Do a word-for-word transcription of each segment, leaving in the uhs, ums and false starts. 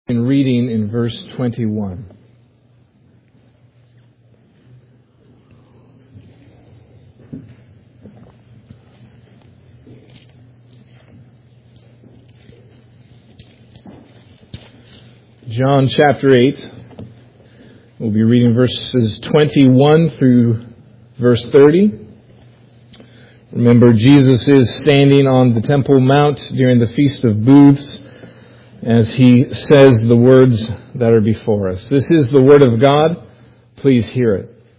In reading in verse twenty-one. John chapter eight. We'll be reading verses twenty-one through verse thirty. Remember, Jesus is standing on the Temple Mount during the Feast of Booths as he says the words that are before us. This is the Word of God. Please hear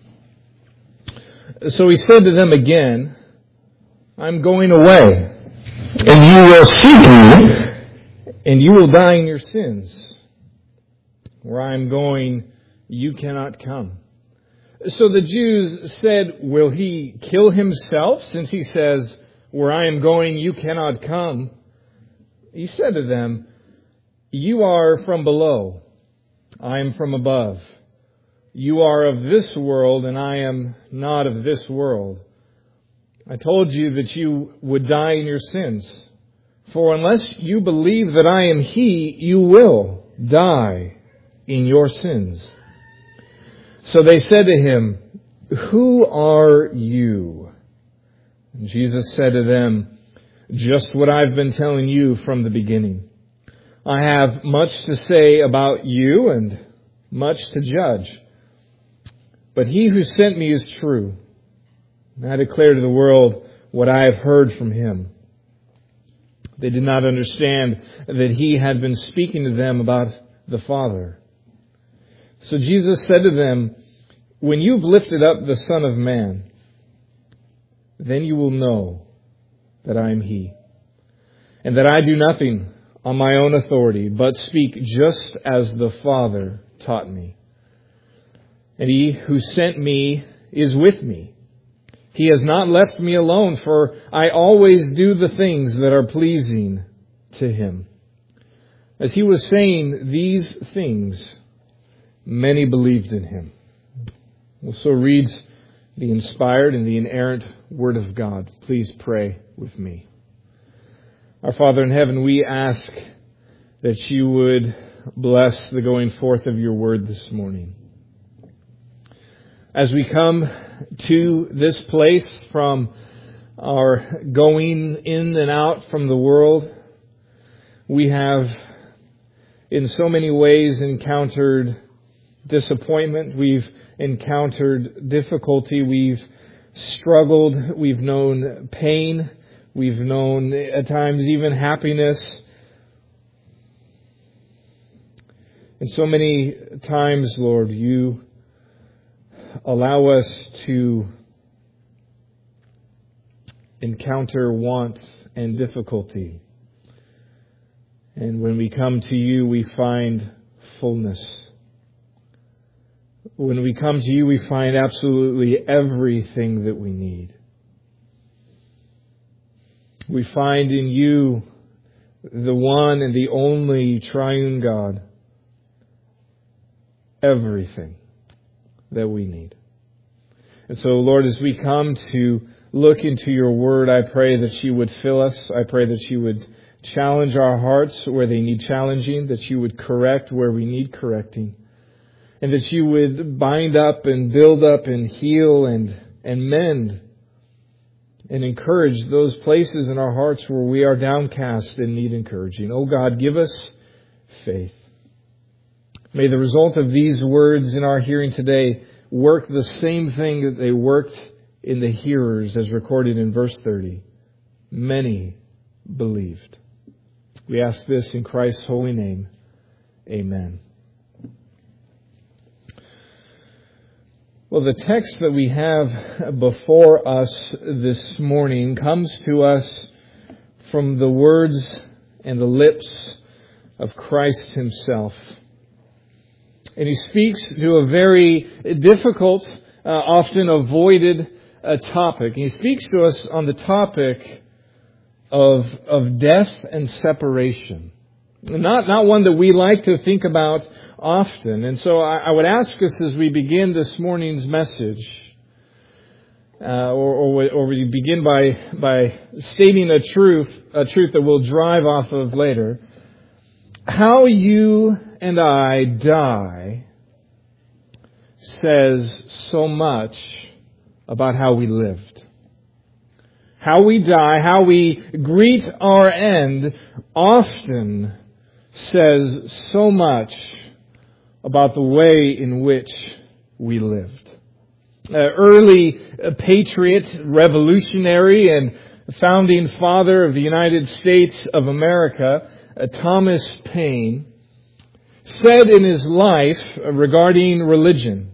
it. So he said to them again, I'm going away, and you will seek me, and you will die in your sins. Where I am going, you cannot come. So the Jews said, will he kill himself, since he says, where I am going, you cannot come? He said to them, you are from below, I am from above. You are of this world, and I am not of this world. I told you that you would die in your sins. For unless you believe that I am He, you will die in your sins. So they said to him, who are you? And Jesus said to them, just what I've been telling you from the beginning. I have much to say about you and much to judge. But he who sent me is true. And I declare to the world what I have heard from him. They did not understand that he had been speaking to them about the Father. So Jesus said to them, when you've lifted up the Son of Man, then you will know that I am He, and that I do nothing on my own authority, but speak just as the Father taught me. And He who sent me is with me. He has not left me alone, for I always do the things that are pleasing to Him. As He was saying these things, many believed in Him. Well, so reads the inspired and the inerrant Word of God. Please pray with me. Our Father in heaven, we ask that you would bless the going forth of your word this morning. As we come to this place from our going in and out from the world, we have in so many ways encountered disappointment. We've encountered difficulty. We've struggled. We've known pain. We've known at times even happiness. And so many times, Lord, you allow us to encounter want and difficulty. And when we come to you, we find fullness. When we come to you, we find absolutely everything that we need. We find in you the one and the only triune God everything that we need. And so, Lord, as we come to look into your word, I pray that you would fill us. I pray that you would challenge our hearts where they need challenging, that you would correct where we need correcting, and that you would bind up and build up and heal and, and mend and encourage those places in our hearts where we are downcast and need encouraging. Oh God, give us faith. May the result of these words in our hearing today work the same thing that they worked in the hearers as recorded in verse thirty. Many believed. We ask this in Christ's holy name. Amen. Well, the text that we have before us this morning comes to us from the words and the lips of Christ Himself. And He speaks to a very difficult, uh, often avoided uh, topic. And He speaks to us on the topic of, of death and separation. Not, not one that we like to think about often. And so I, I would ask us as we begin this morning's message, uh, or, or, or we begin by, by stating a truth, a truth that we'll drive off of later. How you and I die says so much about how we lived. How we die, how we greet our end, often says so much about the way in which we lived. Uh, early uh, patriot, revolutionary, and founding father of the United States of America, uh, Thomas Paine, said in his life uh, regarding religion,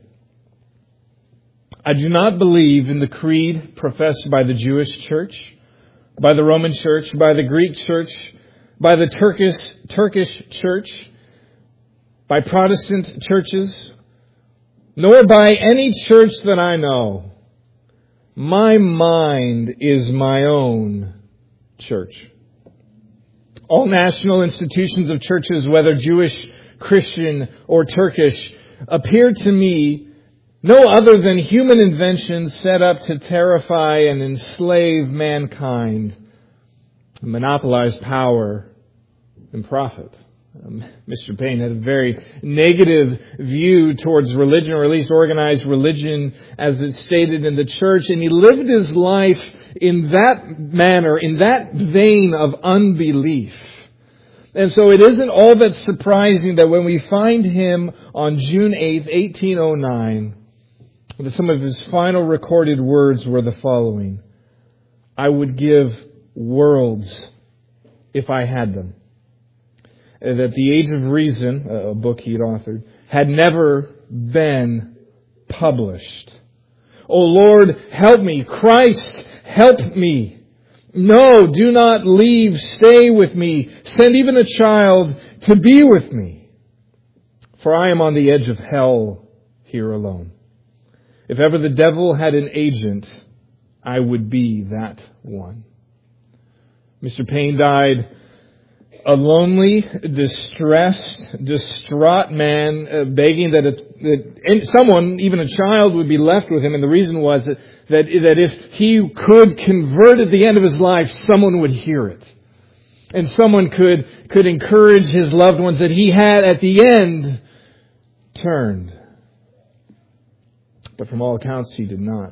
"I do not believe in the creed professed by the Jewish church, by the Roman church, by the Greek church, by the Turkish Turkish church, by Protestant churches, nor by any church that I know. My mind is my own church. All national institutions of churches, whether Jewish, Christian, or Turkish, appear to me no other than human inventions set up to terrify and enslave mankind, monopolize power and profit." Um, Mister Paine had a very negative view towards religion, or at least organized religion as it's stated in the church, and he lived his life in that manner, in that vein of unbelief. And so it isn't all that surprising that when we find him on June eighth, eighteen oh nine, that some of his final recorded words were the following: "I would give worlds if I had them." That The Age of Reason, a book he'd authored, had never been published. "Oh Lord, help me. Christ, help me. No, do not leave. Stay with me. Send even a child to be with me. For I am on the edge of hell here alone. If ever the devil had an agent, I would be that one." Mister Paine died a lonely, distressed, distraught man, uh, begging that, it, that someone, even a child, would be left with him. And the reason was that, that, that if he could convert at the end of his life, someone would hear it. And someone could, could encourage his loved ones that he had at the end turned. But from all accounts, he did not.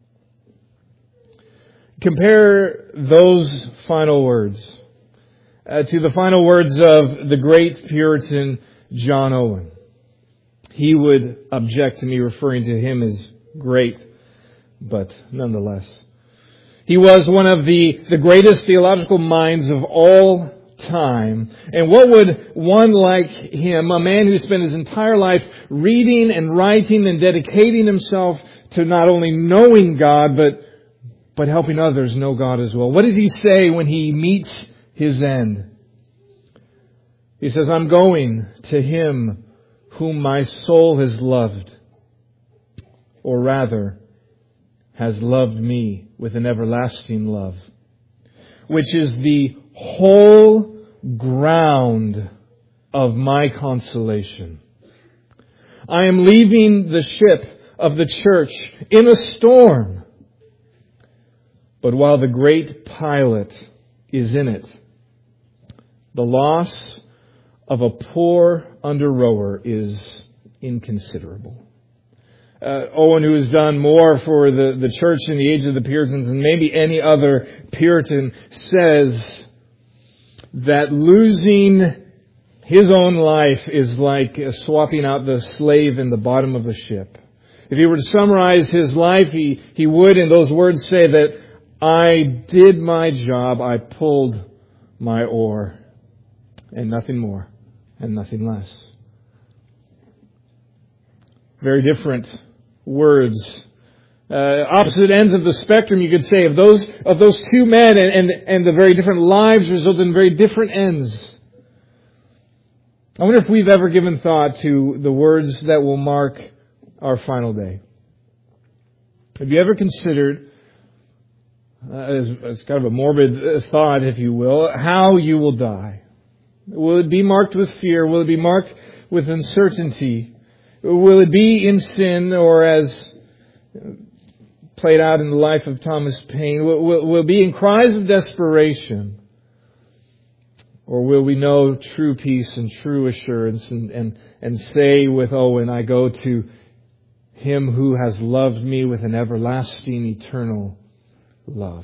Compare those final words Uh, to the final words of the great Puritan John Owen. He would object to me referring to him as great, but nonetheless. He was one of the, the greatest theological minds of all time. And what would one like him, a man who spent his entire life reading and writing and dedicating himself to not only knowing God, but, but helping others know God as well? What does he say when he meets his end? He says, "I'm going to him whom my soul has loved, or rather, has loved me with an everlasting love, which is the whole ground of my consolation. I am leaving the ship of the church in a storm, but while the great pilot is in it, the loss of a poor under-rower is inconsiderable." Uh, Owen, who has done more for the, the church in the age of the Puritans than maybe any other Puritan, says that losing his own life is like swapping out the slave in the bottom of a ship. If he were to summarize his life, he, he would in those words say that, "I did my job, I pulled my oar, and nothing more and nothing less." Very different words. Uh, opposite ends of the spectrum, you could say, of those of those two men, and, and, and the very different lives result in very different ends. I wonder if we've ever given thought to the words that will mark our final day. Have you ever considered, uh, as, as kind of a morbid thought, if you will, how you will die? Will it be marked with fear? Will it be marked with uncertainty? Will it be in sin, or as played out in the life of Thomas Paine, will, will, will it be in cries of desperation? Or will we know true peace and true assurance and, and, and say with Owen, I go to Him who has loved me with an everlasting, eternal love.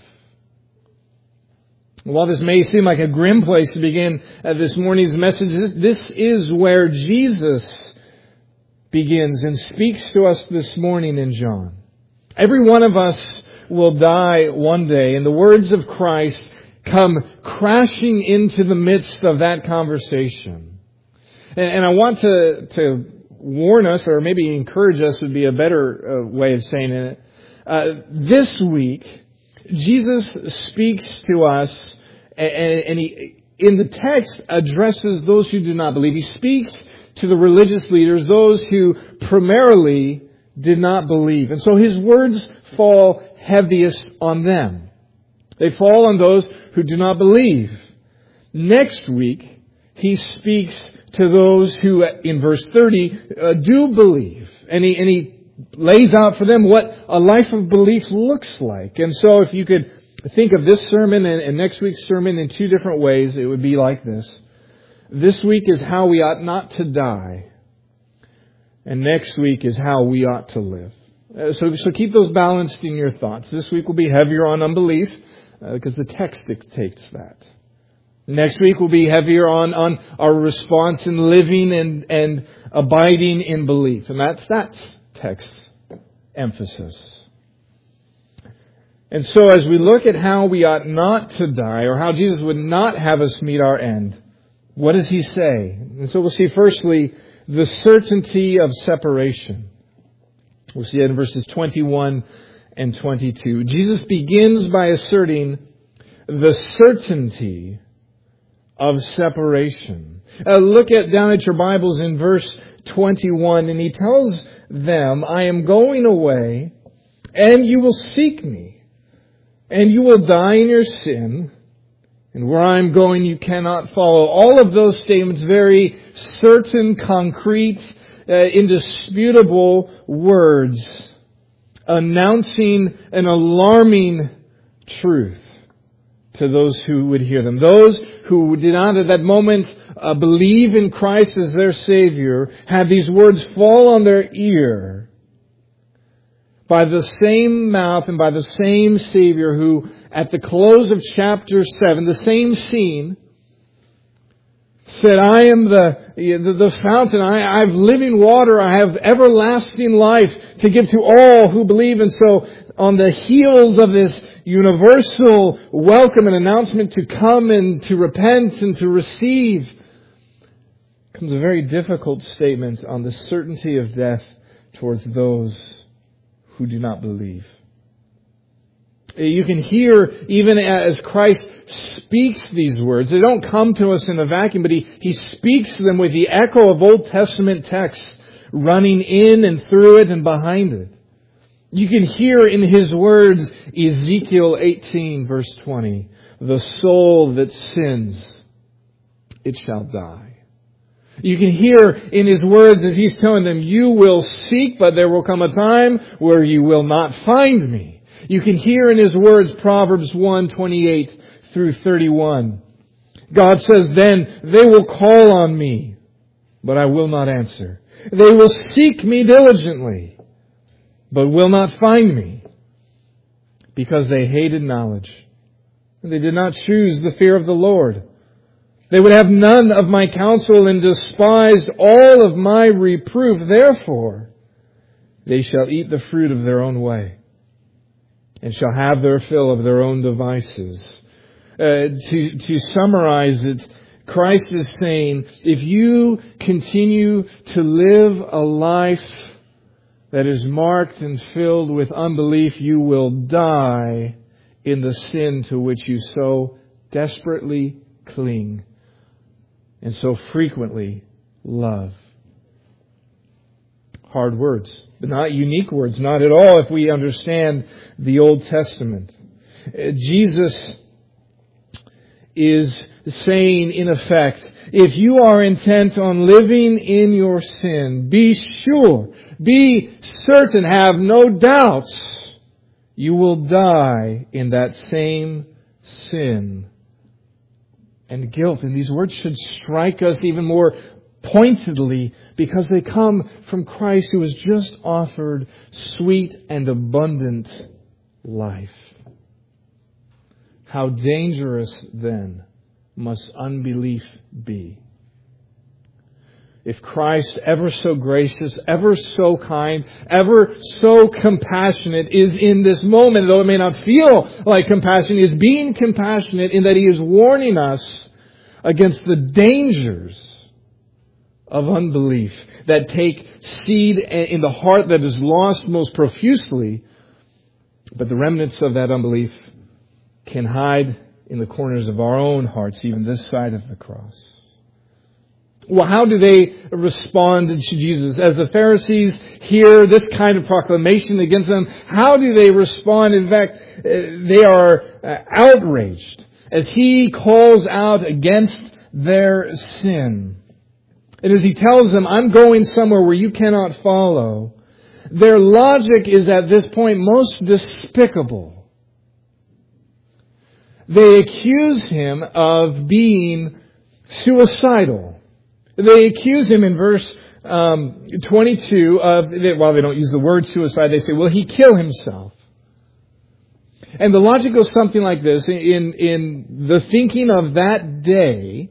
While this may seem like a grim place to begin uh, this morning's message, this, this is where Jesus begins and speaks to us this morning in John. Every one of us will die one day, and the words of Christ come crashing into the midst of that conversation. And, and I want to, to warn us, or maybe encourage us would be a better uh, way of saying it. Uh, this week, Jesus speaks to us, and, and he, in the text, addresses those who do not believe. He speaks to the religious leaders, those who primarily did not believe. And so His words fall heaviest on them. They fall on those who do not believe. Next week, He speaks to those who, in verse thirty, uh, do believe. And he, and he lays out for them what a life of belief looks like. And so if you could think of this sermon and, and next week's sermon in two different ways, it would be like this. This week is how we ought not to die. And next week is how we ought to live. Uh, so, so keep those balanced in your thoughts. This week will be heavier on unbelief, uh, because the text dictates that. Next week will be heavier on, on our response in living and, and abiding in belief. And that's, that's text emphasis. And so as we look at how we ought not to die, or how Jesus would not have us meet our end, what does He say? And so we'll see firstly, the certainty of separation. We'll see it in verses twenty-one and twenty-two. Jesus begins by asserting the certainty of separation. Uh, look at down at your Bibles in verse twenty-one, and He tells them, I am going away, and you will seek me, and you will die in your sin, and where I am going you cannot follow. All of those statements, very certain, concrete, uh, indisputable words, announcing an alarming truth to those who would hear them. Those who did not at that moment uh, believe in Christ as their Savior had these words fall on their ear by the same mouth and by the same Savior who, at the close of chapter seven, the same scene, said, I am the, the, the fountain, I, I have living water, I have everlasting life to give to all who believe. And so on the heels of this universal welcome and announcement to come and to repent and to receive, comes a very difficult statement on the certainty of death towards those who do not believe. You can hear, even as Christ speaks these words, they don't come to us in a vacuum, but He, he speaks them with the echo of Old Testament texts running in and through it and behind it. You can hear in His words, Ezekiel eighteen verse twenty, the soul that sins, it shall die. You can hear in His words as He's telling them, you will seek, but there will come a time where you will not find me. You can hear in His words, Proverbs one, twenty-eight through thirty-one. God says, then they will call on me, but I will not answer. They will seek me diligently, but will not find me, because they hated knowledge. They did not choose the fear of the Lord. They would have none of my counsel and despised all of my reproof. Therefore, they shall eat the fruit of their own way, and shall have their fill of their own devices. Uh, to, to summarize it, Christ is saying, if you continue to live a life that is marked and filled with unbelief, you will die in the sin to which you so desperately cling and so frequently love. Hard words, but not unique words, not at all if we understand the Old Testament. Jesus is saying, in effect, if you are intent on living in your sin, be sure, be certain, have no doubts, you will die in that same sin and guilt. And these words should strike us even more pointedly because they come from Christ, who has just offered sweet and abundant life. How dangerous then must unbelief be? If Christ, ever so gracious, ever so kind, ever so compassionate, is in this moment, though it may not feel like compassion, is being compassionate in that He is warning us against the dangers of unbelief that take seed in the heart that is lost most profusely, but the remnants of that unbelief can hide in the corners of our own hearts, even this side of the cross. Well, how do they respond to Jesus? As the Pharisees hear this kind of proclamation against them, how do they respond? In fact, they are outraged as He calls out against their sin. And as He tells them, I'm going somewhere where you cannot follow, their logic is at this point most despicable. They accuse Him of being suicidal. They accuse Him in verse um, twenty-two of, while they don't use the word suicide, they say, will He kill Himself? And the logic goes something like this. In, in the thinking of that day,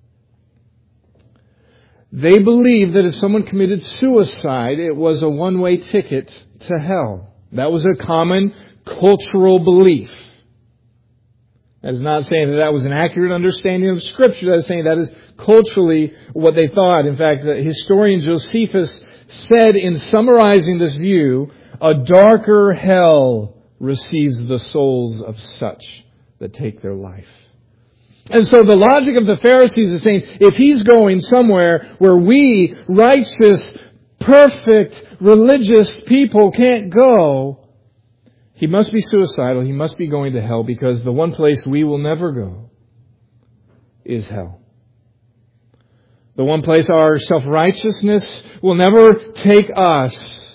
they believed that if someone committed suicide, it was a one-way ticket to hell. That was a common cultural belief. That is not saying that that was an accurate understanding of Scripture. That is saying that is culturally what they thought. In fact, the historian Josephus said in summarizing this view, a darker hell receives the souls of such that take their life. And so the logic of the Pharisees is saying, if He's going somewhere where we, righteous, perfect, religious people can't go, He must be suicidal. He must be going to hell, because the one place we will never go is hell. The one place our self-righteousness will never take us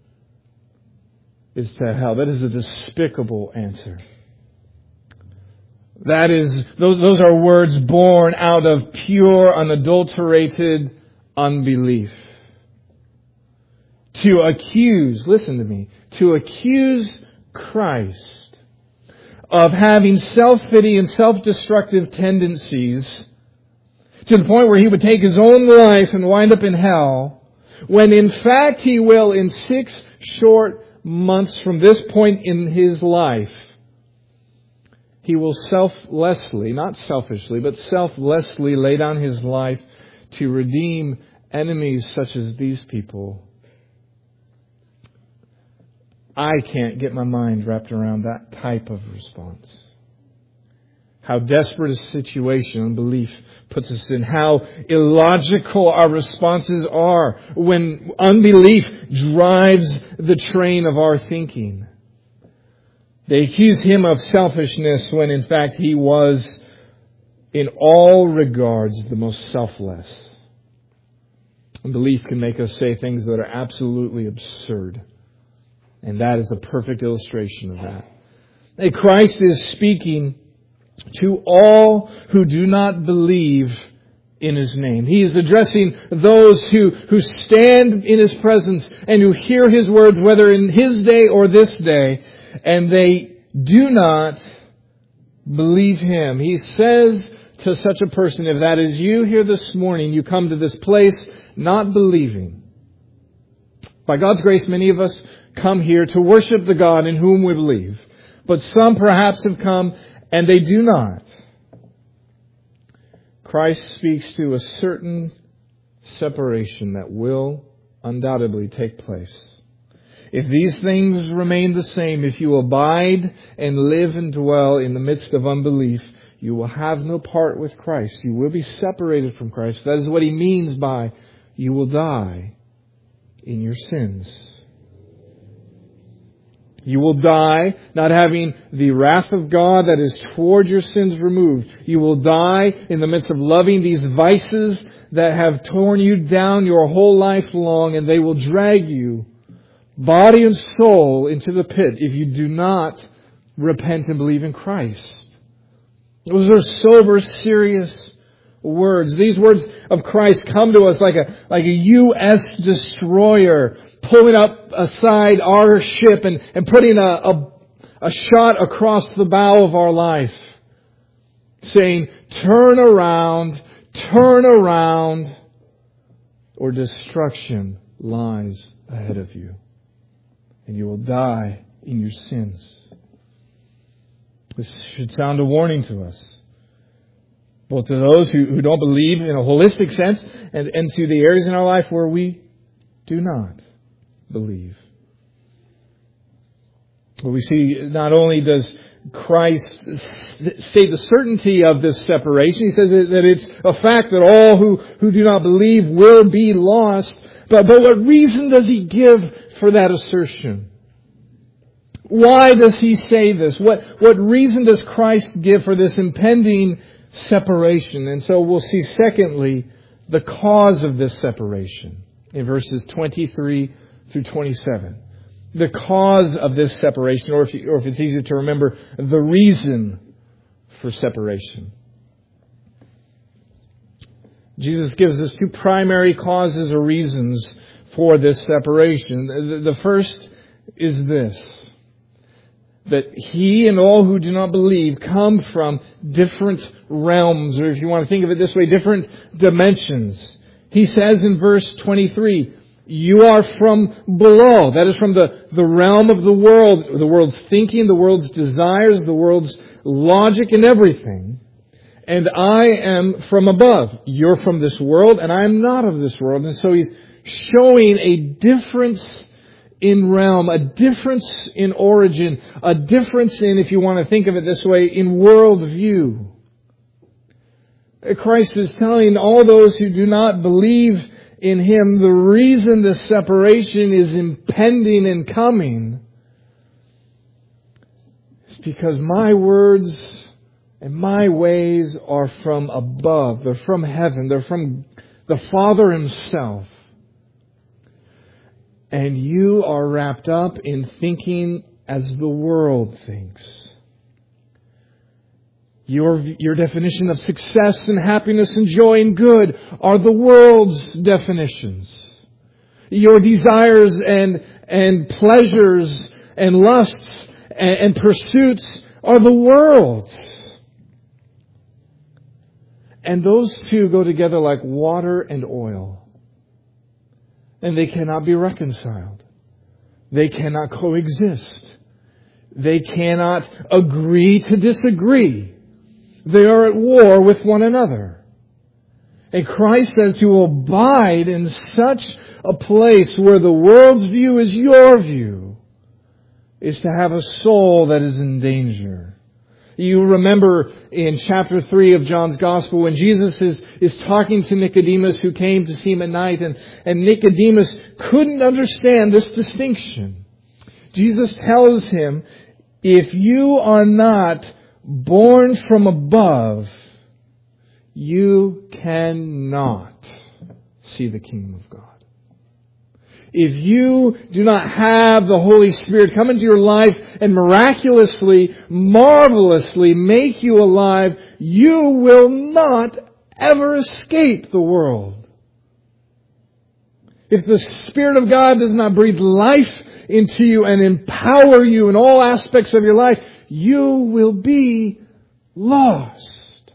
is to hell. That is a despicable answer. That is, those, those are words born out of pure, unadulterated unbelief. To accuse, listen to me, to accuse Christ of having self-pity and self-destructive tendencies to the point where He would take His own life and wind up in hell, when in fact He will, in six short months from this point in His life, He will selflessly, not selfishly, but selflessly lay down His life to redeem enemies such as these people. I can't get my mind wrapped around that type of response. How desperate a situation unbelief puts us in. How illogical our responses are when unbelief drives the train of our thinking. They accuse Him of selfishness when in fact He was in all regards the most selfless. Unbelief can make us say things that are absolutely absurd. And that is a perfect illustration of that. And Christ is speaking to all who do not believe in His name. He is addressing those who, who stand in His presence and who hear His words, whether in His day or this day, and they do not believe Him. He says to such a person, if that is you here this morning, you come to this place not believing. By God's grace, many of us come here to worship the God in whom we believe. But some perhaps have come and they do not. Christ speaks to a certain separation that will undoubtedly take place. If these things remain the same, if you abide and live and dwell in the midst of unbelief, you will have no part with Christ. You will be separated from Christ. That is what He means by you will die in your sins. You will die not having the wrath of God that is toward your sins removed. You will die in the midst of loving these vices that have torn you down your whole life long, and they will drag you, body and soul, into the pit if you do not repent and believe in Christ. Those are sober, serious words. These words of Christ come to us like a like a U S destroyer pulling up aside our ship and, and putting a, a, a shot across the bow of our life, saying, turn around, turn around, or destruction lies ahead of you, and you will die in your sins. This should sound a warning to us, both to those who, who don't believe in a holistic sense and, and to the areas in our life where we do not believe. Well, we see not only does Christ state the certainty of this separation, He says that it's a fact that all who, who do not believe will be lost. But, but what reason does He give for that assertion? Why does He say this? What, what reason does Christ give for this impending separation? And so we'll see, secondly, the cause of this separation in verses twenty-three through twenty-seven. The cause of this separation, or if, you, or if it's easier to remember, the reason for separation. Jesus gives us two primary causes or reasons for this separation. The, the first is this: that He and all who do not believe come from different realms, or if you want to think of it this way, different dimensions. He says in verse twenty-three, you are from below. That is from the, the realm of the world, the world's thinking, the world's desires, the world's logic and everything. And I am from above. You're from this world, and I am not of this world. And so He's showing a difference in realm, a difference in origin, a difference in, if you want to think of it this way, in worldview. Christ is telling all those who do not believe in Him the reason the separation is impending and coming is because my words and my ways are from above. They're from heaven. They're from the Father Himself. And you are wrapped up in thinking as the world thinks. Your, your definition of success and happiness and joy and good are the world's definitions. Your desires and, and pleasures and lusts and, and pursuits are the world's. And those two go together like water and oil. And they cannot be reconciled. They cannot coexist. They cannot agree to disagree. They are at war with one another. And Christ says to abide in such a place where the world's view is your view is to have a soul that is in danger. You remember in chapter three of John's Gospel when Jesus is, is talking to Nicodemus who came to see Him at night, and, and Nicodemus couldn't understand this distinction. Jesus tells him, if you are not born from above, you cannot see the kingdom of God. If you do not have the Holy Spirit come into your life and miraculously, marvelously make you alive, you will not ever escape the world. If the Spirit of God does not breathe life into you and empower you in all aspects of your life, you will be lost.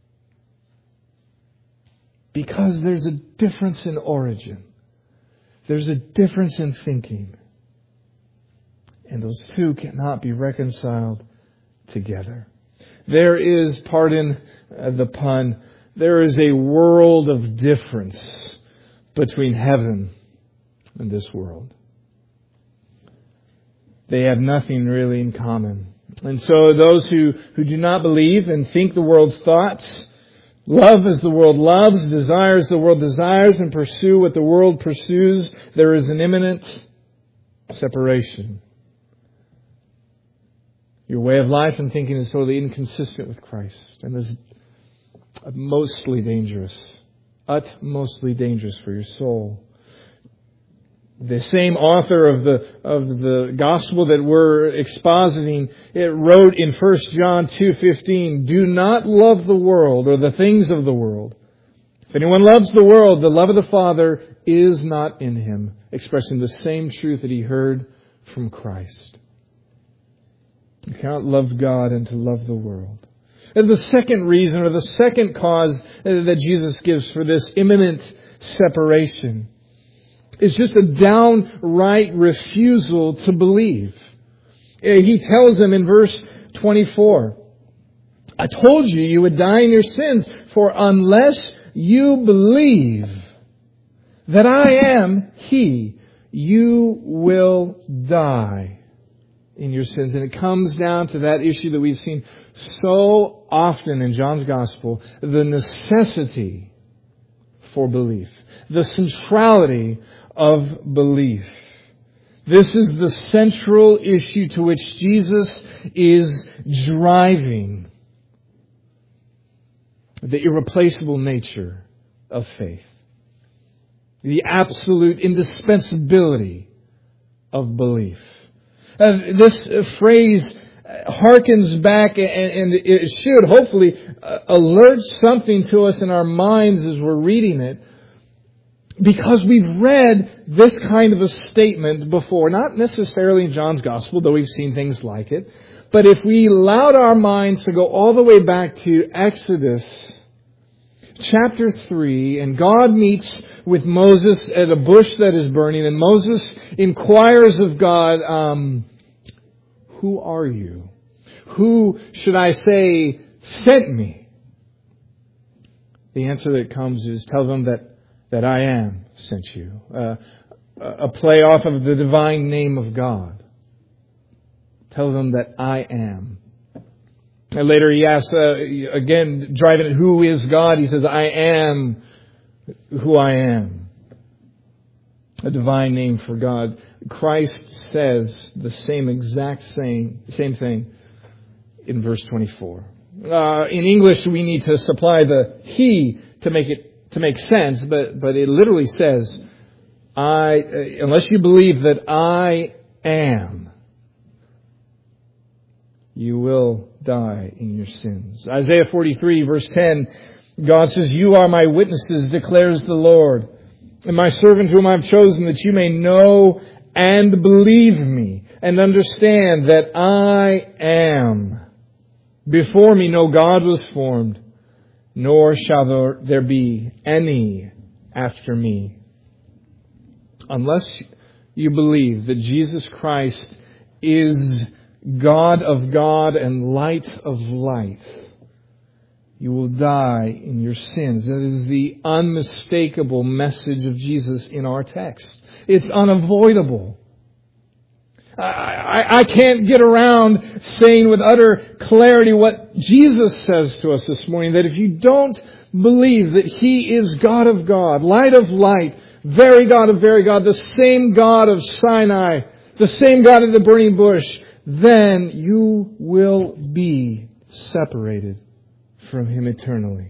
Because there's a difference in origin. There's a difference in thinking. And those two cannot be reconciled together. There is, pardon the pun, there is a world of difference between heaven and this world. They have nothing really in common. And so those who, who do not believe and think the world's thoughts, love as the world loves, desire as the world desires, and pursue what the world pursues, there is an imminent separation. Your way of life and thinking is totally inconsistent with Christ, and is mostly dangerous, utmostly dangerous for your soul. The same author of the of the gospel that we're expositing, it wrote in First John two fifteen, "Do not love the world or the things of the world. If anyone loves the world, the love of the Father is not in him," expressing the same truth that he heard from Christ. You cannot love God and to love the world. And the second reason, or the second cause that Jesus gives for this imminent separation, is just a downright refusal to believe. He tells them in verse twenty-four, "I told you you would die in your sins, for unless you believe that I am He, you will die in your sins." And it comes down to that issue that we've seen so often in John's Gospel, the necessity for belief, the centrality of belief. This is the central issue to which Jesus is driving. The irreplaceable nature of faith. The absolute indispensability of belief. Uh, this uh, phrase harkens back, and, and it should hopefully uh, alert something to us in our minds as we're reading it, because we've read this kind of a statement before, not necessarily in John's Gospel, though we've seen things like it, but if we allowed our minds to go all the way back to Exodus chapter three, and God meets with Moses at a bush that is burning, and Moses inquires of God, um, "Who are you? Who, should I say, sent me?" The answer that comes is, "Tell them that that I am sent you." Uh, a play off of the divine name of God. Tell them that I am. And later he asks, uh, again, driving at who is God, he says, "I am who I am." A divine name for God. Christ says the same exact same, same thing in verse twenty-four. Uh, in English, we need to supply the He to make it to make sense, but, but it literally says, I, unless you believe that I am, you will die in your sins. Isaiah forty-three verse ten, God says, "You are my witnesses, declares the Lord, and my servant whom I have chosen, that you may know and believe me, and understand that I am. Before me no God was formed, nor shall there, there be any after me." Unless you believe that Jesus Christ is God of God and light of light, you will die in your sins. That is the unmistakable message of Jesus in our text. It's unavoidable. I, I, I can't get around saying with utter clarity what Jesus says to us this morning, that if you don't believe that He is God of God, light of light, very God of very God, the same God of Sinai, the same God of the burning bush, then you will be separated from Him eternally.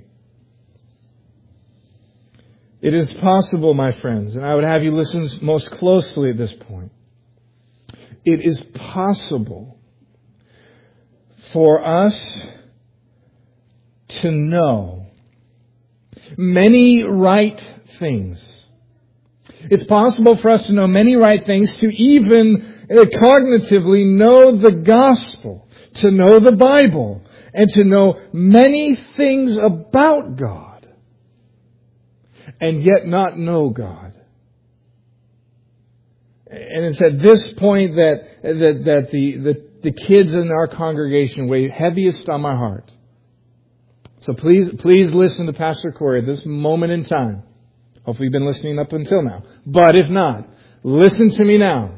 It is possible, my friends, and I would have you listen most closely at this point. It is possible for us to know many right things. It's possible for us to know many right things, to even uh, cognitively know the gospel, to know the Bible, and to know many things about God, and yet not know God. And it's at this point that that, that the, the, the kids in our congregation weigh heaviest on my heart. So please, please listen to Pastor Corey at this moment in time. Hopefully you've been listening up until now. But if not, listen to me now.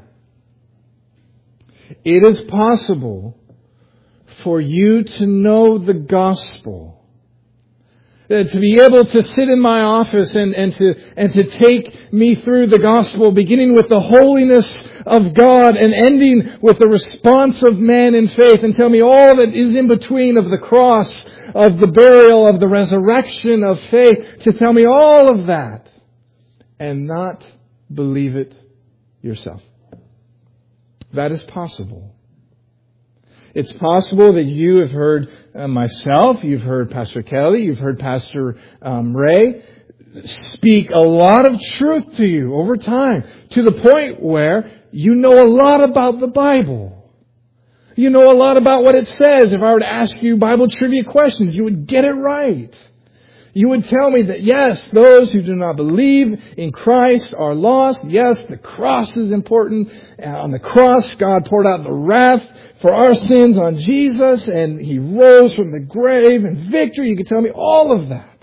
It is possible for you to know the gospel, to be able to sit in my office and, and to and to take me through the gospel, beginning with the holiness of God and ending with the response of man in faith, and tell me all that is in between of the cross, of the burial, of the resurrection, of faith, to tell me all of that and not believe it yourself. That is possible. It's possible that you have heard uh, myself, you've heard Pastor Kelly, you've heard Pastor um, Ray speak a lot of truth to you over time, to the point where you know a lot about the Bible. You know a lot about what it says. If I were to ask you Bible trivia questions, you would get it right. You would tell me that, yes, those who do not believe in Christ are lost. Yes, the cross is important. On the cross, God poured out the wrath for our sins on Jesus, and He rose from the grave in victory. You could tell me all of that.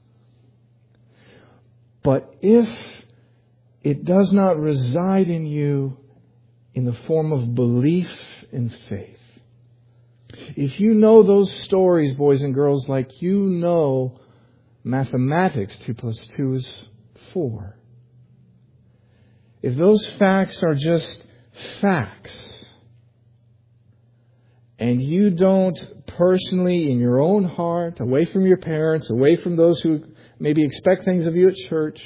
But if it does not reside in you in the form of belief and faith, if you know those stories, boys and girls, like you know mathematics, two plus two is four. If those facts are just facts, and you don't personally, in your own heart, away from your parents, away from those who maybe expect things of you at church,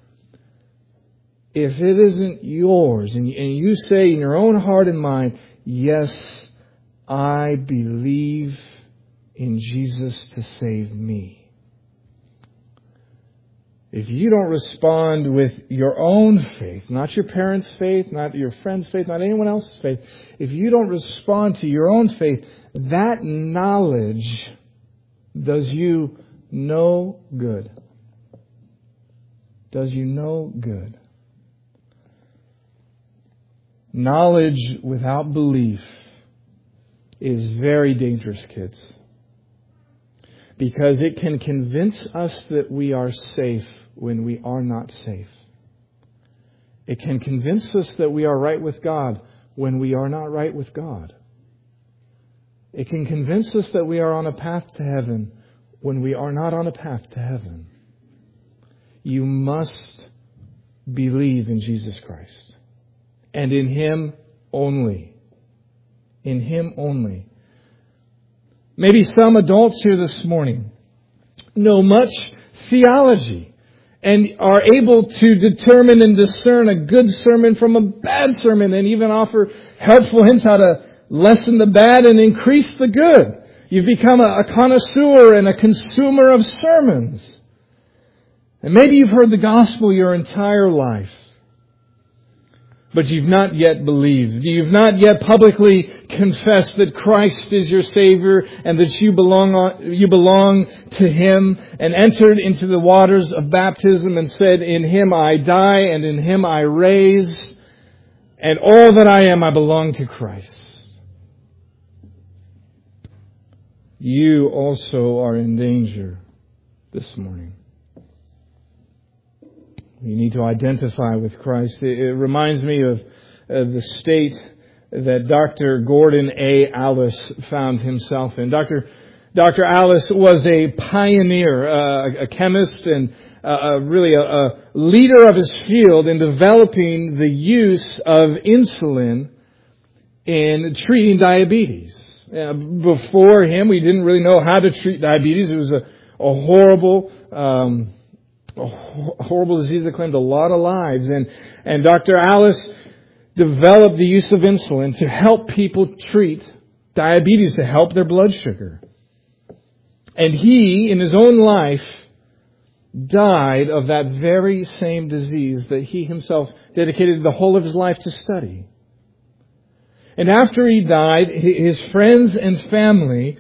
if it isn't yours, and you say in your own heart and mind, yes, I believe in Jesus to save me. If you don't respond with your own faith, not your parents' faith, not your friend's faith, not anyone else's faith, if you don't respond to your own faith, that knowledge does you no good. Does you no good. Knowledge without belief is very dangerous, kids. Because it can convince us that we are safe when we are not safe. It can convince us that we are right with God when we are not right with God. It can convince us that we are on a path to heaven when we are not on a path to heaven. You must believe in Jesus Christ. And in Him only. In Him only. Maybe some adults here this morning know much theology and are able to determine and discern a good sermon from a bad sermon and even offer helpful hints how to lessen the bad and increase the good. You've become a, a connoisseur and a consumer of sermons. And maybe you've heard the gospel your entire life, but you've not yet believed. You've not yet publicly confessed that Christ is your Savior and that you belong you belong to Him, and entered into the waters of baptism and said, in Him I die and in Him I raise, and all that I am I belong to Christ. You also are in danger this morning. You need to identify with Christ. It, it reminds me of uh, the state that Doctor Gordon A. Alice found himself in. Doctor Doctor Alice was a pioneer, uh, a chemist, and uh, really a, a leader of his field in developing the use of insulin in treating diabetes. Uh, before him, we didn't really know how to treat diabetes. It was a, a horrible um A horrible disease that claimed a lot of lives. And, and Doctor Alice developed the use of insulin to help people treat diabetes, to help their blood sugar. And he, in his own life, died of that very same disease that he himself dedicated the whole of his life to study. And after he died, his friends and family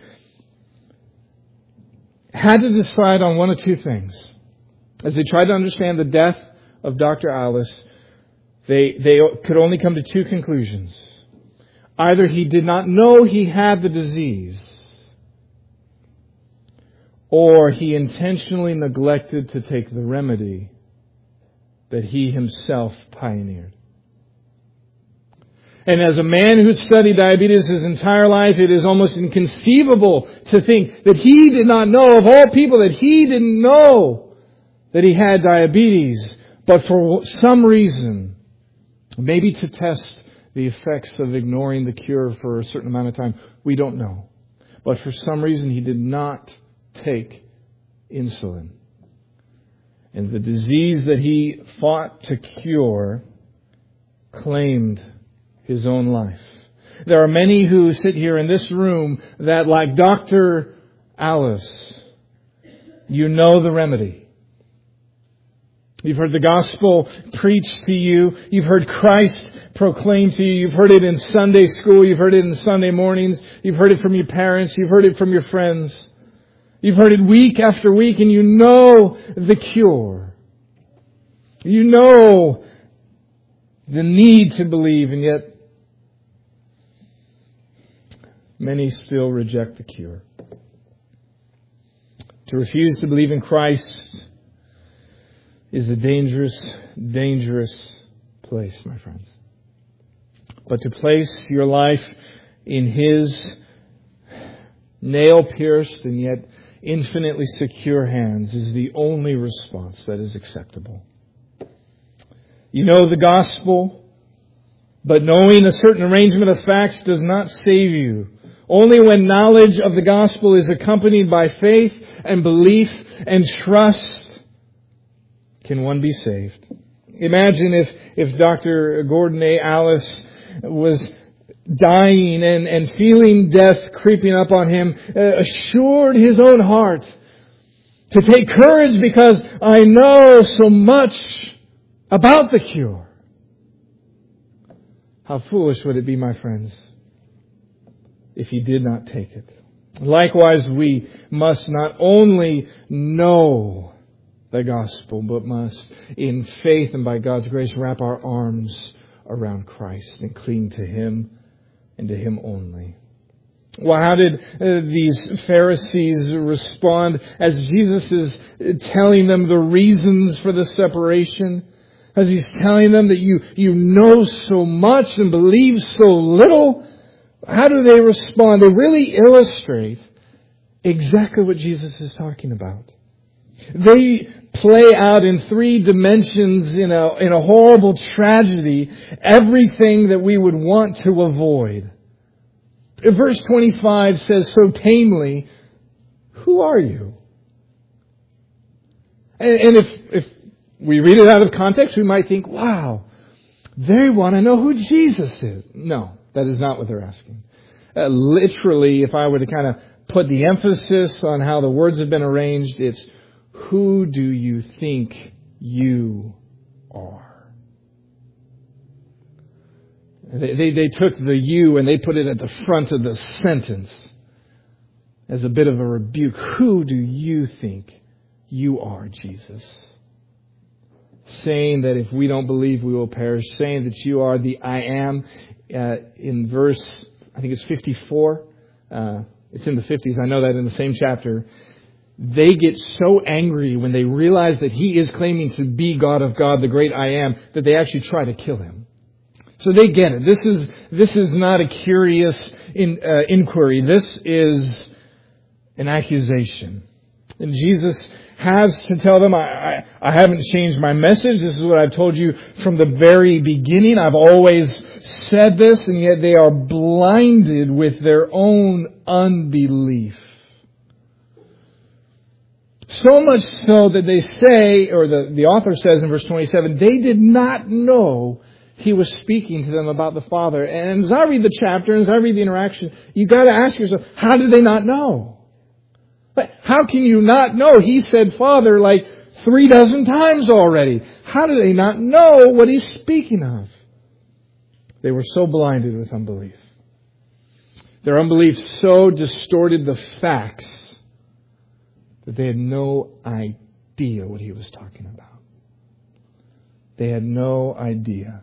had to decide on one of two things. As they tried to understand the death of Doctor Alice, they, they could only come to two conclusions. Either he did not know he had the disease, or he intentionally neglected to take the remedy that he himself pioneered. And as a man who studied diabetes his entire life, it is almost inconceivable to think that he did not know, of all people, that he didn't know that he had diabetes. But for some reason, maybe to test the effects of ignoring the cure for a certain amount of time, we don't know. But for some reason, he did not take insulin. And the disease that he fought to cure claimed His own life. There are many who sit here in this room that, like Doctor Alice, you know the remedy. You've heard the gospel preached to you. You've heard Christ proclaimed to you. You've heard it in Sunday school. You've heard it in Sunday mornings. You've heard it from your parents. You've heard it from your friends. You've heard it week after week, and you know the cure. You know the need to believe, and yet many still reject the cure. To refuse to believe in Christ is a dangerous, dangerous place, my friends. But to place your life in His nail-pierced and yet infinitely secure hands is the only response that is acceptable. You know the gospel, but knowing a certain arrangement of facts does not save you. Only when knowledge of the gospel is accompanied by faith and belief and trust can one be saved. Imagine if, if Doctor Gordon A. Alice was dying and, and feeling death creeping up on him, uh, assured his own heart to take courage because I know so much about the cure. How foolish would it be, my friends, if he did not take it. Likewise, we must not only know the gospel, but must, in faith and by God's grace, wrap our arms around Christ and cling to Him and to Him only. Well, how did uh, these Pharisees respond as Jesus is telling them the reasons for the separation? As He's telling them that you, you know so much and believe so little? How do they respond? They really illustrate exactly what Jesus is talking about. They play out in three dimensions in a, in a horrible tragedy everything that we would want to avoid. Verse twenty-five says so tamely, who are you? And, and if, if we read it out of context, we might think, wow, they want to know who Jesus is. No, that is not what they're asking. Uh, literally, if I were to kind of put the emphasis on how the words have been arranged, it's, who do you think you are? They, they, they took the you and they put it at the front of the sentence as a bit of a rebuke. Who do you think you are, Jesus? Saying that if we don't believe, we will perish. Saying that you are the I am. Uh, in verse, I think it's fifty-four. Uh, it's in the fifties. I know that in the same chapter. They get so angry when they realize that He is claiming to be God of God, the great I am, that they actually try to kill Him. So they get it. This is this is not a curious in, uh, inquiry. This is an accusation. And Jesus has to tell them, I, I, I haven't changed my message. This is what I've told you from the very beginning. I've always said this, and yet they are blinded with their own unbelief. So much so that they say, or the, the author says in verse twenty-seven, they did not know He was speaking to them about the Father. And as I read the chapter, and as I read the interaction, you've got to ask yourself, how did they not know? But how can you not know? He said Father like three dozen times already. How do they not know what He's speaking of? They were so blinded with unbelief. Their unbelief so distorted the facts that they had no idea what He was talking about. They had no idea.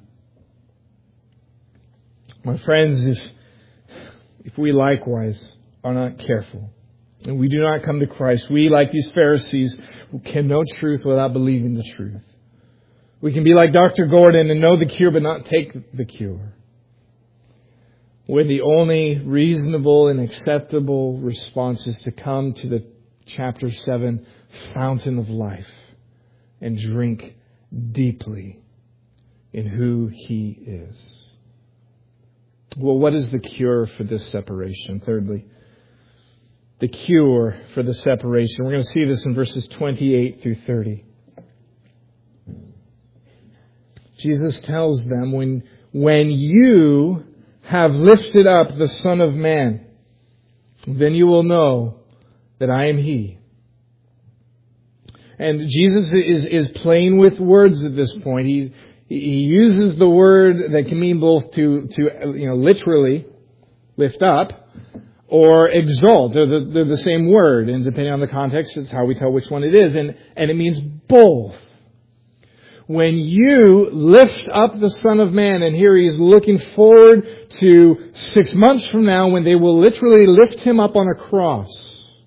My friends, if if we likewise are not careful, and we do not come to Christ, we, like these Pharisees, who can know truth without believing the truth. We can be like Doctor Gordon and know the cure but not take the cure. When the only reasonable and acceptable response is to come to the chapter seven fountain of life and drink deeply in who He is. Well, what is the cure for this separation? Thirdly, the cure for the separation. We're going to see this in verses twenty-eight through thirty. Jesus tells them, when, when you have lifted up the Son of Man, then you will know that I am He. And Jesus is, is playing with words at this point. He, he uses the word that can mean both to, to you know, literally lift up or exalt. They're the, they're the same word. And depending on the context, it's how we tell which one it is. And, and it means both. When you lift up the Son of Man, and here He is looking forward to six months from now when they will literally lift Him up on a cross.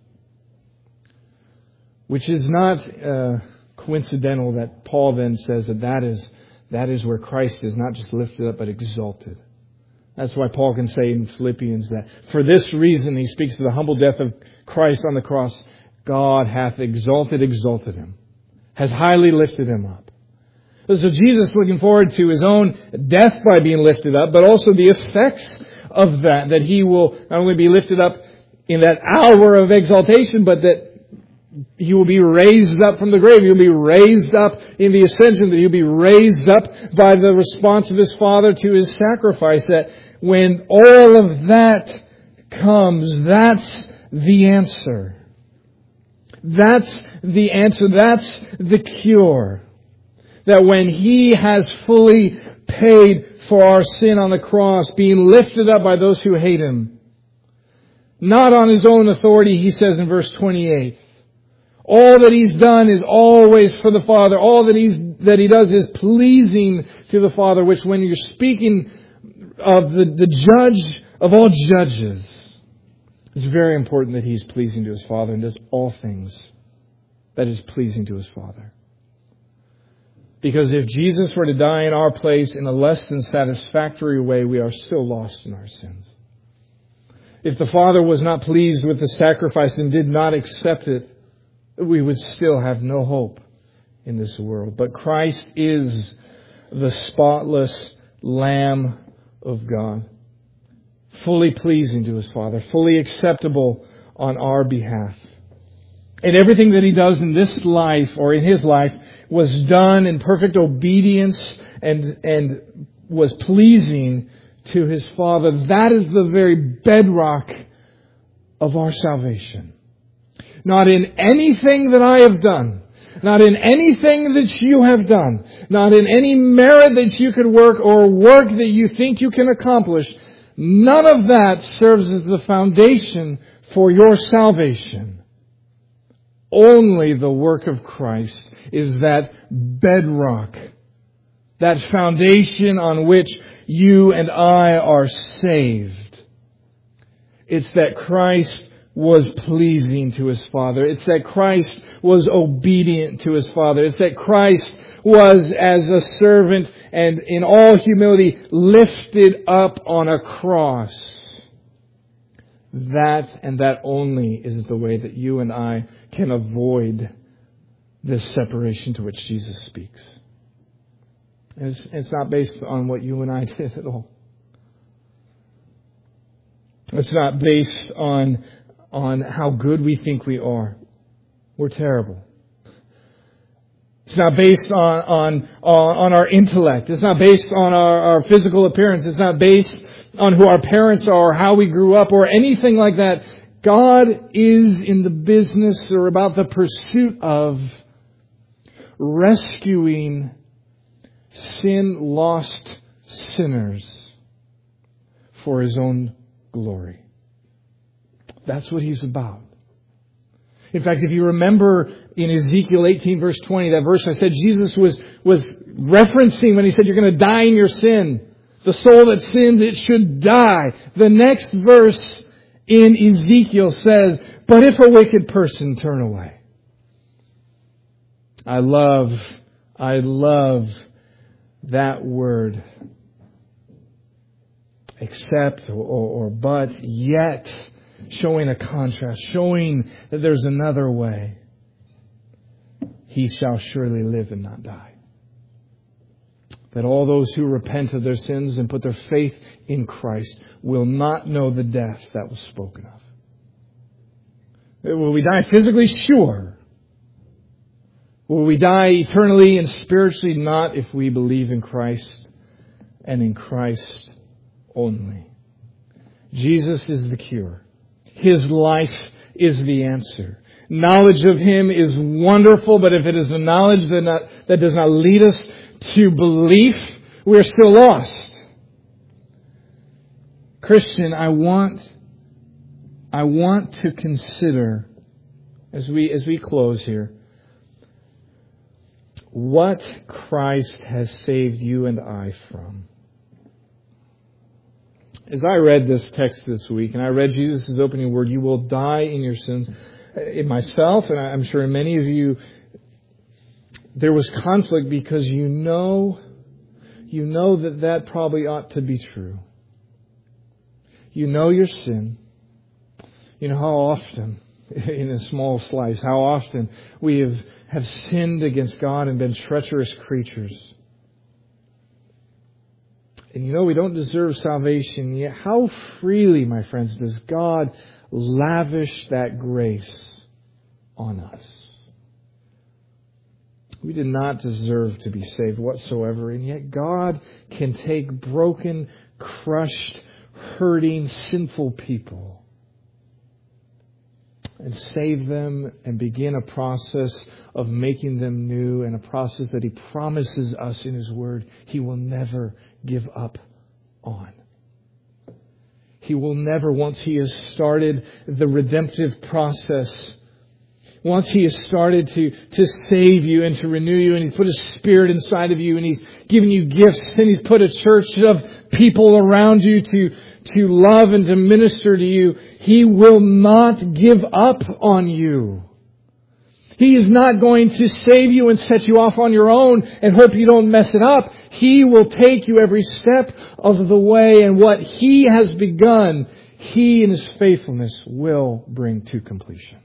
Which is not uh, coincidental that Paul then says that that is, that is where Christ is not just lifted up but exalted. That's why Paul can say in Philippians that for this reason he speaks of the humble death of Christ on the cross. God hath exalted, exalted Him. Has highly lifted Him up. So Jesus looking forward to His own death by being lifted up, but also the effects of that. That He will not only be lifted up in that hour of exaltation, but that He will be raised up from the grave. He'll be raised up in the ascension. That He'll be raised up by the response of His Father to His sacrifice. That when all of that comes, that's the answer. That's the answer. That's the cure. That when He has fully paid for our sin on the cross, being lifted up by those who hate Him, not on His own authority, He says in verse twenty-eight, all that He's done is always for the Father. All that He's that He does is pleasing to the Father, which when you're speaking of the, the judge of all judges, it's very important that He's pleasing to His Father and does all things that is pleasing to His Father. Because if Jesus were to die in our place in a less than satisfactory way, we are still lost in our sins. If the Father was not pleased with the sacrifice and did not accept it, we would still have no hope in this world. But Christ is the spotless Lamb of God, fully pleasing to His Father, fully acceptable on our behalf. And everything that He does in this life or in His life was done in perfect obedience and, and was pleasing to His Father. That is the very bedrock of our salvation. Not in anything that I have done. Not in anything that you have done. Not in any merit that you could work or work that you think you can accomplish. None of that serves as the foundation for your salvation. Only the work of Christ is that bedrock. That foundation on which you and I are saved. It's that Christ was pleasing to His Father. It's that Christ was obedient to His Father. It's that Christ was as a servant and in all humility lifted up on a cross. That and that only is the way that you and I can avoid this separation to which Jesus speaks. It's, it's not based on what you and I did at all. It's not based on on how good we think we are. We're terrible. It's not based on, on, on our intellect. It's not based on our, our physical appearance. It's not based on who our parents are or how we grew up or anything like that. God is in the business or about the pursuit of rescuing sin-lost sinners for His own glory. That's what He's about. In fact, if you remember in Ezekiel eighteen verse twenty, that verse I said Jesus was, was referencing when He said, you're going to die in your sin. The soul that sins, it should die. The next verse in Ezekiel says, but if a wicked person turn away. I love, I love that word. Except or, or but, yet. Showing a contrast, showing that there's another way. He shall surely live and not die. That all those who repent of their sins and put their faith in Christ will not know the death that was spoken of. Will we die physically? Sure. Will we die eternally and spiritually? Not if we believe in Christ and in Christ only. Jesus is the cure. His life is the answer. Knowledge of Him is wonderful, but if it is a knowledge that, not, that does not lead us to belief, we're still lost. Christian, I want, I want to consider, as we, as we close here, what Christ has saved you and I from. As I read this text this week, and I read Jesus' opening word, you will die in your sins. In myself, and I'm sure in many of you, there was conflict because you know, you know that that probably ought to be true. You know your sin. You know how often, in a small slice, how often we have, have sinned against God and been treacherous creatures. And you know we don't deserve salvation, yet how freely, my friends, does God lavish that grace on us. We did not deserve to be saved whatsoever, and yet God can take broken, crushed, hurting, sinful people and save them and begin a process of making them new, and a process that He promises us in His Word He will never give up on. He will never, once He has started the redemptive process, once He has started to, to save you and to renew you, and He's put His Spirit inside of you, and He's given you gifts, and He's put a church of people around you to, to love and to minister to you, He will not give up on you. He is not going to save you and set you off on your own and hope you don't mess it up. He will take you every step of the way, and what He has begun, He in His faithfulness will bring to completion.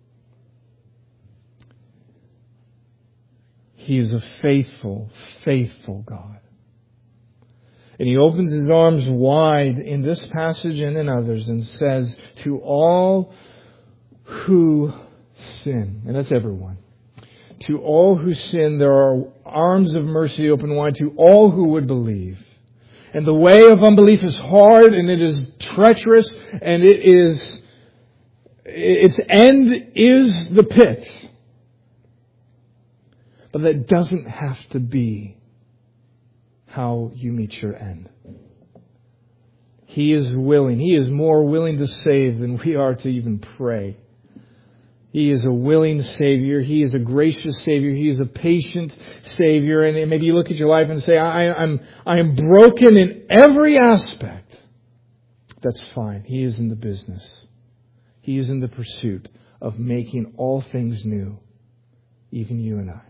He is a faithful, faithful God. And He opens His arms wide in this passage and in others and says, to all who sin, and that's everyone, to all who sin, there are arms of mercy open wide to all who would believe. And the way of unbelief is hard, and it is treacherous, and it is, its end is the pit. But that doesn't have to be how you meet your end. He is willing. He is more willing to save than we are to even pray. He is a willing Savior. He is a gracious Savior. He is a patient Savior. And maybe you look at your life and say, I, I'm, I am broken in every aspect. That's fine. He is in the business. He is in the pursuit of making all things new, even you and I.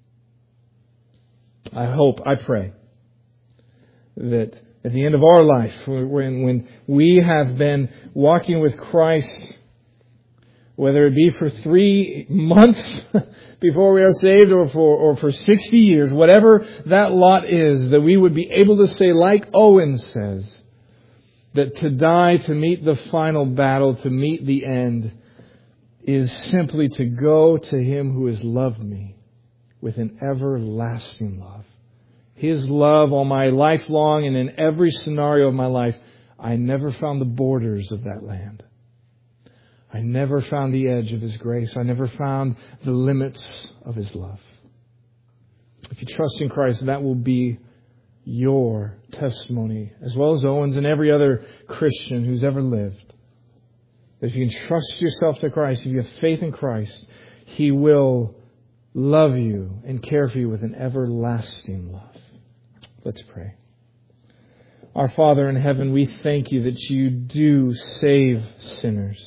I hope, I pray, that at the end of our life, when, when we have been walking with Christ, whether it be for three months before we are saved or for, or for sixty years, whatever that lot is, that we would be able to say, like Owen says, that to die, to meet the final battle, to meet the end, is simply to go to Him who has loved me with an everlasting love. His love all my life long, and in every scenario of my life, I never found the borders of that land. I never found the edge of His grace. I never found the limits of His love. If you trust in Christ, that will be your testimony, as well as Owen's and every other Christian who's ever lived. If you can trust yourself to Christ, if you have faith in Christ, He will love you and care for you with an everlasting love. Let's pray. Our Father in heaven, we thank You that You do save sinners.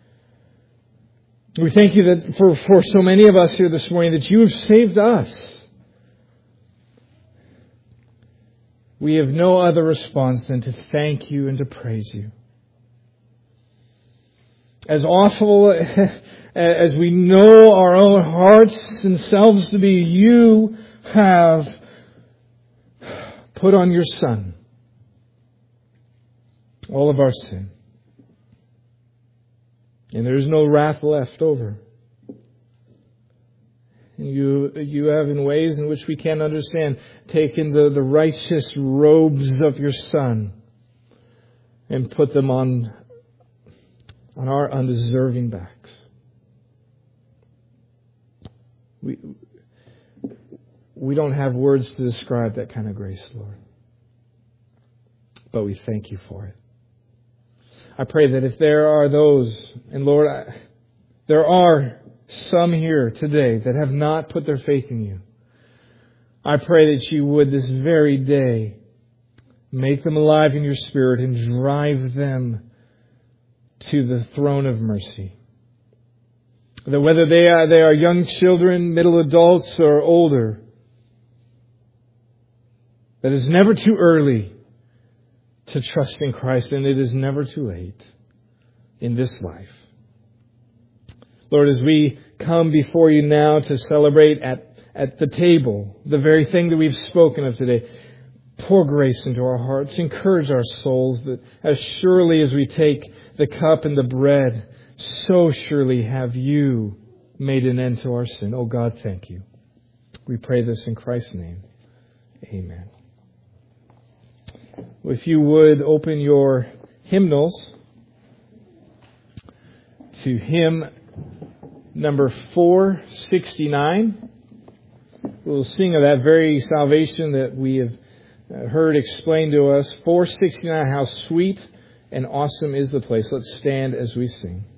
We thank You that for, for so many of us here this morning, that You have saved us. We have no other response than to thank You and to praise You. As awful as we know our own hearts and selves to be, You have put on Your Son all of our sin. And there is no wrath left over. You, you have, in ways in which we can't understand, taken the, the righteous robes of your Son and put them on, on our undeserving backs. We, we don't have words to describe that kind of grace, Lord. But we thank you for it. I pray that if there are those, and Lord, I, there are some here today that have not put their faith in you, I pray that you would this very day make them alive in your Spirit and drive them to the throne of mercy. That whether they are, they are young children, middle adults, or older, that it's never too early to trust in Christ, and it is never too late in this life. Lord, as we come before you now to celebrate at, at the table, the very thing that we've spoken of today, pour grace into our hearts, encourage our souls that as surely as we take the cup and the bread, so surely have you made an end to our sin. Oh God, thank you. We pray this in Christ's name. Amen. If you would open your hymnals to hymn number four sixty-nine. We'll sing of that very salvation that we have heard explained to us. four sixty-nine, how sweet and awesome is the place. Let's stand as we sing.